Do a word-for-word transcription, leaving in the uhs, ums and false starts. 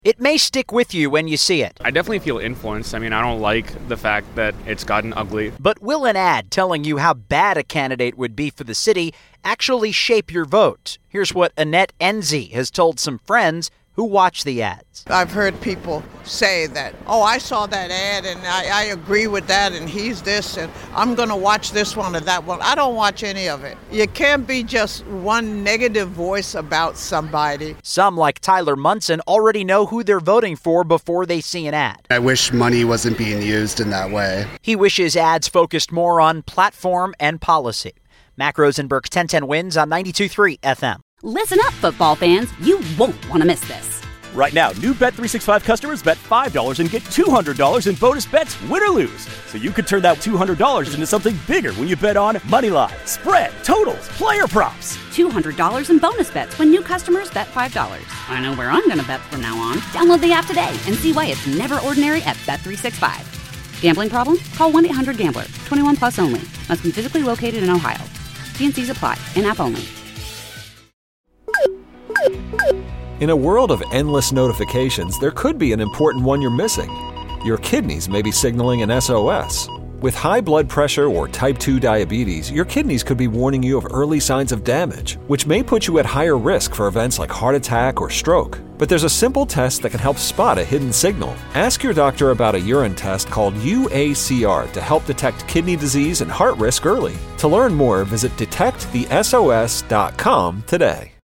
It may stick with you when you see it. I definitely feel influenced. I mean, I don't like the fact that it's gotten ugly. But will an ad telling you how bad a candidate would be for the city actually shape your vote? Here's what Annette Enzi has told some friends who watch the ads. I've heard people say that, oh, I saw that ad and I, I agree with that and he's this and I'm going to watch this one or that one. I don't watch any of it. You can't be just one negative voice about somebody. Some, like Tyler Munson, already know who they're voting for before they see an ad. I wish money wasn't being used in that way. He wishes ads focused more on platform and policy. Mac Rosenberg's ten ten Wins on ninety-two point three F M. Listen up, football fans. You won't want to miss this. Right now, new Bet three sixty-five customers bet five dollars and get two hundred dollars in bonus bets, win or lose. So you could turn that two hundred dollars into something bigger when you bet on moneyline, spread, totals, player props. two hundred dollars in bonus bets when new customers bet five dollars. I know where I'm going to bet from now on. Download the app today and see why it's never ordinary at Bet three sixty-five. Gambling problem? Call one eight hundred gambler. twenty-one plus only. Must be physically located in Ohio. T and C's apply. In-app only. In a world of endless notifications, there could be an important one you're missing. Your kidneys may be signaling an S O S. With high blood pressure or type two diabetes, your kidneys could be warning you of early signs of damage, which may put you at higher risk for events like heart attack or stroke. But there's a simple test that can help spot a hidden signal. Ask your doctor about a urine test called U A C R to help detect kidney disease and heart risk early. To learn more, visit detect the S O S dot com today.